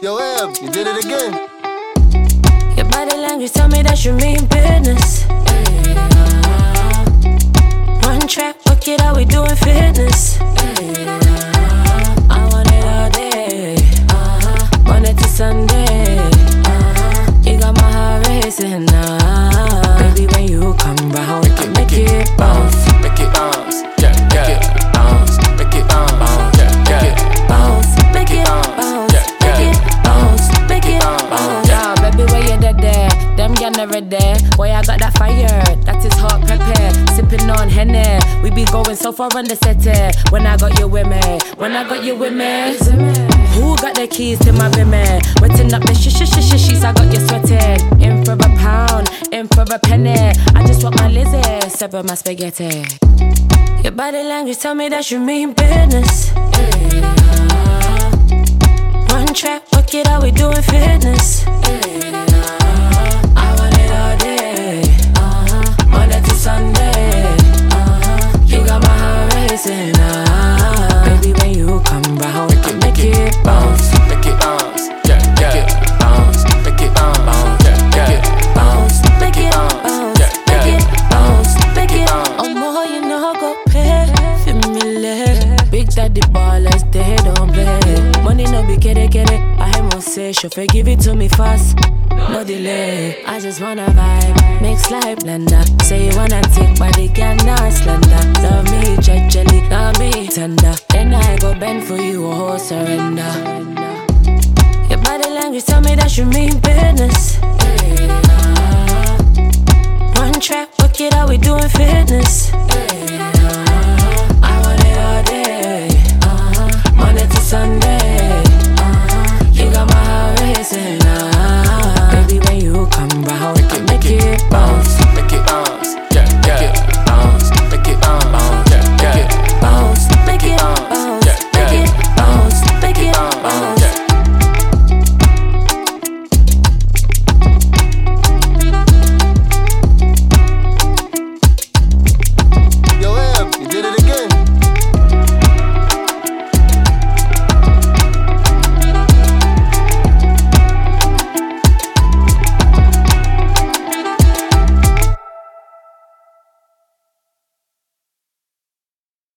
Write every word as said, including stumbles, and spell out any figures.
Yo, Em, you did it again. Your body language tell me that you mean business. One track, work it out, we doing fitness. I want it all day, Monday to Sunday. You got my heart racing now. Baby, when you come round, I make it bounce, make it bounce, yeah, yeah, make it bounce, make it bounce, yeah, yeah, bounce, make it bounce, make it bounce, make it bounce. Yeah, baby, where you dead there? Them girl never there. Boy, I got that fire, that is hot pepper. Sipping on Henny, we be going so far on the city. When I got you with me, when I got you with me. Who got the keys to my bimmer? Wetting up the sh sh sh sh sheets, I got you sweating. In for a pound, in for a penny. I just want my Lizzie, separate my spaghetti. Your body language tell me that you mean business. One track, work it out, we doing fitness. I want it all day, Monday to Sunday. You got my heart racing now. Baby, when you come round, I make it bounce, make it bounce, yeah, yeah, make it bounce, make it bounce, yeah, yeah, bounce, make it bounce, make it bounce, make it bounce. Oh, more you know, go pay for me leg. Big daddy ballers, they don't play. Money no be get it, get it. I must say, chauffeur, give it to me fast, no delay. I just wanna vibe, mix like blender. Say you wanna take body, can not slender. Love me, jelly, love me tender. Then I go bend for you, a whole surrender. Your body language tell me that you mean business. One track, work it out, we doing fitness.